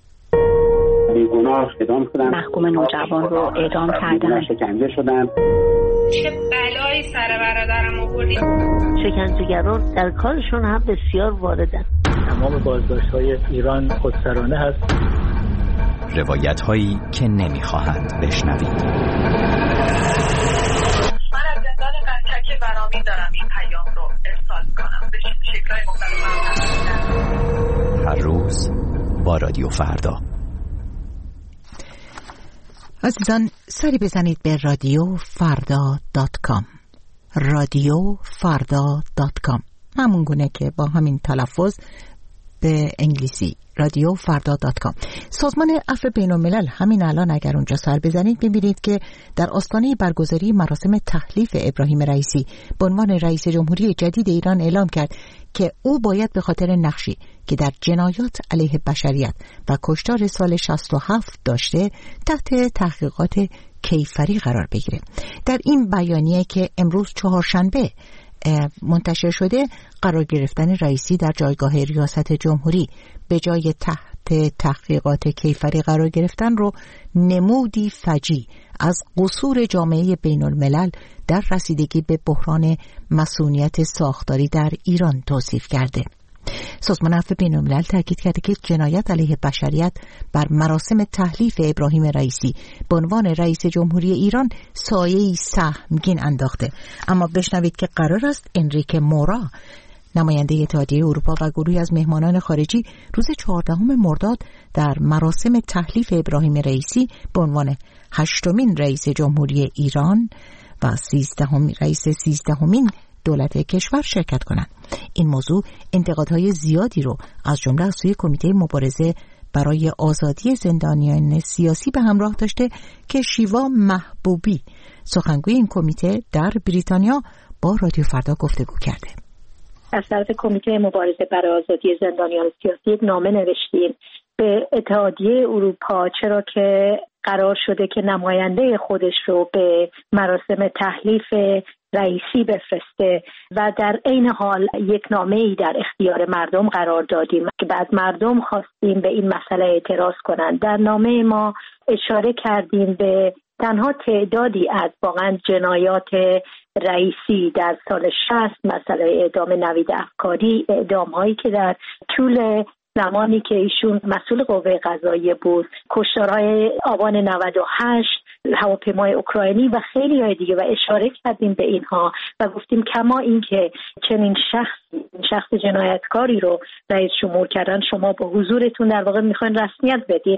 بیگناه اعدام شدن، محکوم نوجوان رو اعدام کردن، شکنجه شدن. چه بلایی سر برادرم آوردی. شکنجهگران در کارشون هم بسیار واردن. تمام بازداشت‌های ایران خودسرانه هست. روایت هایی که نمیخواهند بشنوید. من از زندان قنچک برامی دارم این پیام رو ارسال کنم به شکل‌های مختلف. هر روز با رادیو فردا. عزیزان سری بزنید به رادیو فردا دات کام. رادیو فردا دات کام همون گونه که با همین تلفظ به انگلیسی رادیو فردا دات کام. سازمان عفو بین‌الملل همین الان اگر اونجا سر بزنید می‌بینید که در آستانه برگزاری مراسم تحلیف ابراهیم رئیسی به عنوان رئیس جمهوری جدید ایران اعلام کرد که او باید به خاطر نقشی که در جنایات علیه بشریت و کشتار سال شصت و هفت داشته تحت تحقیقات کیفری قرار بگیره. در این بیانیه که امروز چهارشنبه منتشر شده قرار گرفتن رئیسی در جایگاه ریاست جمهوری به جای تحت تحقیقات کیفری قرار گرفتن رو نمودی فجیع از قصور جامعه بین الملل در رسیدگی به بحران مصونیت ساختاری در ایران توصیف کرده. سازمان عفو بین‌الملل تاکید کرده که جنایت علیه بشریت بر مراسم تحلیف ابراهیم رئیسی به عنوان رئیس جمهوری ایران سایه‌ای سهمگین انداخته. اما بشنوید که قرار است انریکه مورا، نماینده اتحادیه اروپا و گروهی از مهمانان خارجی، روز چهاردهم مرداد در مراسم تحلیف ابراهیم رئیسی به عنوان هشتمین رئیس جمهوری ایران و سیزدهم رئیس سیزدهمین دولت کشور شرکت کنند. این موضوع انتقادهای زیادی رو از جمله از سوی کمیته مبارزه برای آزادی زندانیان سیاسی به همراه داشته که شیوا محبوبی، سخنگوی این کمیته، در بریتانیا با رادیو فردا گفتگو کرده. از طرف کمیته مبارزه برای آزادی زندانیان سیاسی یک نامه نوشتیم به اتحادیه اروپا، چرا که قرار شده که نماینده خودش رو به مراسم تحلیف رئیسی بفرسته و در عین حال یک نامه‌ای در اختیار مردم قرار دادیم که بعد مردم خواستیم به این مسئله اعتراض کنند. در نامه ما اشاره کردیم به تنها تعدادی از واقعا جنایات رئیسی در سال شصت، مسئله اعدام نوید افکاری، اعدام‌هایی که در طول زمانی که ایشون مسئول قوه قضاییه بود، کشتارهای آبان نود و هشت، هواپیمای اوکراینی و خیلی های دیگه، و اشاره کردیم به اینها و گفتیم کما این که چنین شخص شخص جنایتکاری رو رئیس جمهور کردن، شما با حضورتون در واقع میخواین رسمیت بدین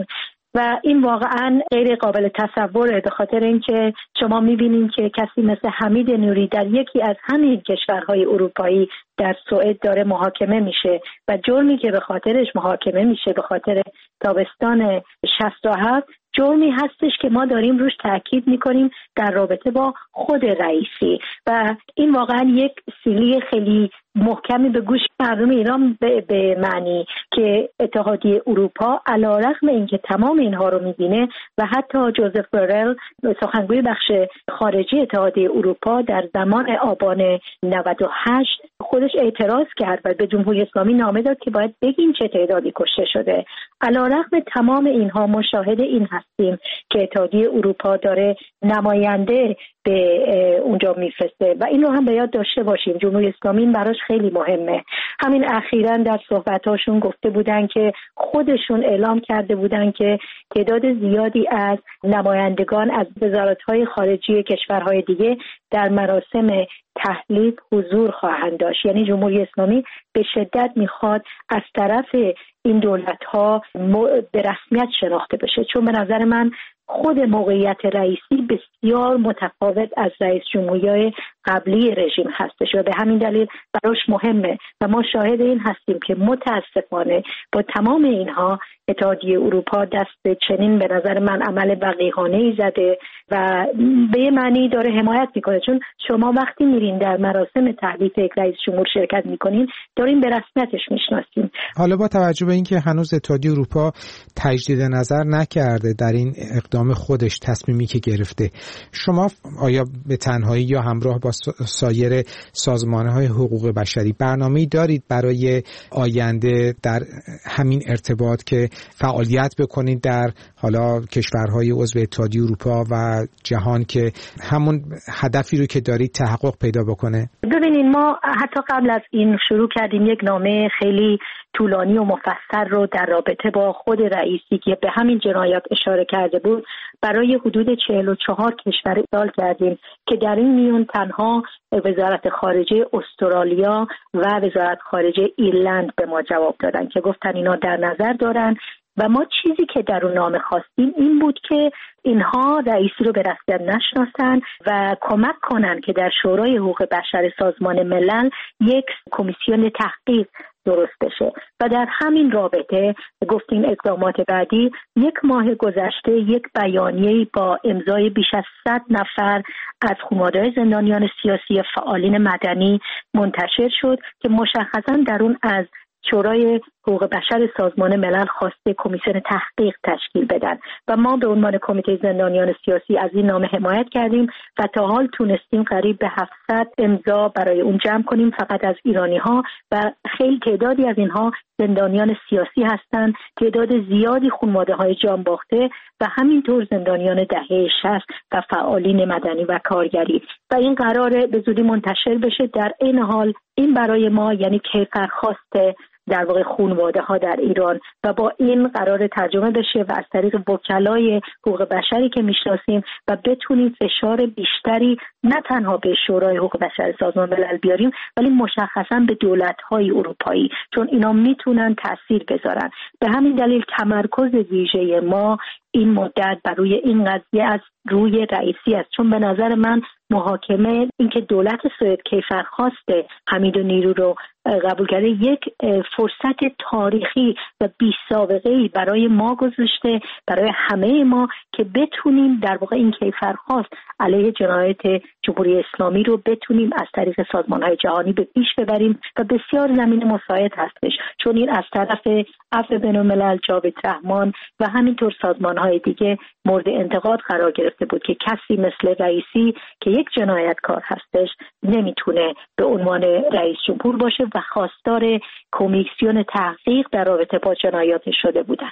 و این واقعا غیر قابل تصوره، به خاطر اینکه شما می‌بینید که کسی مثل حمید نوری در یکی از همین کشورهای اروپایی در سوئد داره محاکمه میشه و جرمی که به خاطرش محاکمه میشه به خاطر تابستان شصت و هفت جرمی هستش که ما داریم روش تاکید میکنیم در رابطه با خود رئیسی و این واقعا یک سیلی خیلی محکمی به گوش مردم ایران به, به معنی که اتحادیه اروپا علیرغم اینکه تمام اینها رو میبینه و حتی جوزف بورل سخنگوی بخش خارجی اتحادیه اروپا در زمان آبان نود و هشت خودش اعتراض کرد و به جمهوری اسلامی نامه داد که باید بگیم چه تعدادی کشته شده. علیرغم تمام اینها مشاهده این هستیم که اتحادیه اروپا داره نماینده به اونجا میفرسته و این رو هم به یاد داشته باشیم. جمهوری اسلامی براش خیلی مهمه. همین اخیراً در صحبتاشون گفته بودن که خودشون اعلام کرده بودن که تعداد زیادی از نمایندگان از وزارت‌های خارجی کشورهای دیگه در مراسم تحلیف حضور خواهند داشت. یعنی جمهوری اسلامی به شدت میخواد از طرف این دولت‌ها به رسمیت شناخته بشه، چون به نظر من خود موقعیت رئیسی بسیار متفاوت از رئیس جمهوری قبلی رژیم هستش و به همین دلیل براش مهمه و ما شاهد این هستیم که متاسفانه با تمام اینها اتحادیه اروپا دست چنین به نظر من عمل وقیحانه‌ای زده و به یه معنی داره حمایت میکنه، چون شما وقتی میرین در مراسم تحلیف یک رئیس جمهور شرکت میکنین دارین به رسمیتش میشناسین. حالا با توجه به اینکه هنوز اتحادیه اروپا تجدید نظر نکرده در این اقدام خودش، تصمیمی که گرفته، شما آیا به تنهایی یا همراه با سایر سازمان‌های حقوق بشری برنامه‌ای دارید برای آینده در همین ارتباط که فعالیت بکنید در حالا کشورهای عضو اتحادیه اروپا و جهان که همون هدفی رو که دارید تحقق پیدا بکنه؟ ببینید ما حتی قبل از این شروع کردیم یک نامه خیلی طولانی و مفصل رو در رابطه با خود رئیسی که به همین جنایات اشاره کرده بود برای حدود چهل و چهار کشور ارسال کردیم که در این میون تنها وزارت خارجه استرالیا و وزارت خارجه ایرلند به ما جواب دادن که گفتن اینا در نظر دارن و ما چیزی که در اون نامه خواستیم این بود که اینها رئیسی رو به رسمیت نشناسن و کمک کنن که در شورای حقوق بشر سازمان ملل یک کمیسیون تحقیق درست بشه و در همین رابطه گفتیم اقدامات بعدی یک ماه گذشته یک بیانیه‌ای با امضای بیش از صد نفر از خانواده زندانیان سیاسی فعالین مدنی منتشر شد که مشخصاً در اون از شورای حقوق بشر سازمان ملل خواسته کمیسیون تحقیق تشکیل بدن و ما به عنوان کمیته زندانیان سیاسی از این نامه حمایت کردیم و تا حال تونستیم قریب به هفتصد امضا برای اون جمع کنیم فقط از ایرانی ها و خیلی تعدادی از اینها زندانیان سیاسی هستند، تعداد زیادی خانواده های جان باخته و همینطور زندانیان دهه شصت و فعالین مدنی و کارگری و این قراره به زودی منتشر بشه. در این حال این برای ما یعنی کیفرخواست در واقع خانواده ها در ایران و با این قرار ترجمه بشه و از طریق وکلای حقوق بشری که میشناسیم و بتونیم فشار بیشتری نه تنها به شورای حقوق بشر سازمان ملل بیاریم ولی مشخصا به دولت‌های اروپایی، چون اینا میتونن تأثیر بذارن. به همین دلیل تمرکز ویژه ما این مدت بر روی این قضیه از روی رئیسی است، چون به نظر من محاکمه اینکه دولت سوئد کیفرخواست حمید نیرو رو قبول کرده یک فرصت تاریخی و بی سابقه‌ای برای ما گذاشته، برای همه ما که بتونیم در واقع این کیفرخواست علیه جنایت جمهوری اسلامی رو بتونیم از طریق سازمان‌های جهانی به پیش ببریم و بسیار زمین مساعد هستش، چون این از طرف عفو بین‌الملل جاوید رحمان و همینطور سازمان‌های دیگه مورد انتقاد قرار گرفته بود که کسی مثل رئیسی که یک جنایتکار هستش نمیتونه به عنوان رئیس جمهور باشه و خواستار کمیسیون تحقیق در رابطه با جنایات شده بودند.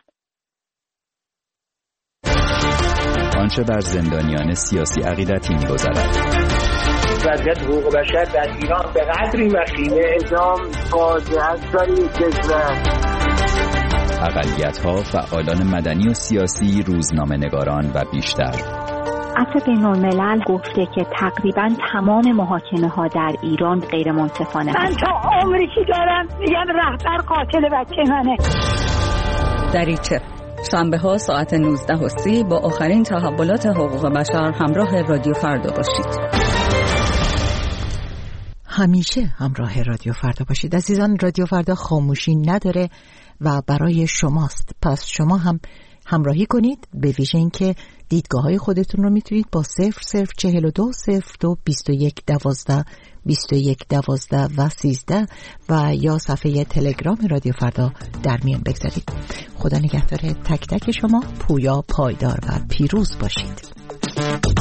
آنچه بر زندانیان سیاسی عقیدتی می‌گذرد. وضعیت حقوق بشر در ایران به قدری وخیمه اعدام فاجعه است برای کشور. اقلیت‌ها، فعالان مدنی و سیاسی، روزنامه‌نگاران و بیشتر. عفو بین‌الملل گفته که تقریباً تمام محاکمه‌ها در ایران غیر منصفانه من تا عمری که دارم میگم رهبر قاتل بچه منه. دریچه شنبه ها ساعت نوزده و سی با آخرین تحولات حقوق بشر همراه رادیو فردا باشید. همیشه همراه رادیو فردا باشید عزیزان. رادیو فردا خاموشی نداره و برای شماست، پس شما هم همراهی کنید، به ویژه این که دیدگاه های خودتون رو میتونید با صفر صفر چهل و دو صفر دو بیست و یک دوازده بیست و یک دوازده و سیزده و یا صفحه تلگرام رادیو فردا در میان بگذارید. خدا نگهدار تک تک شما، پویا، پایدار و پیروز باشید.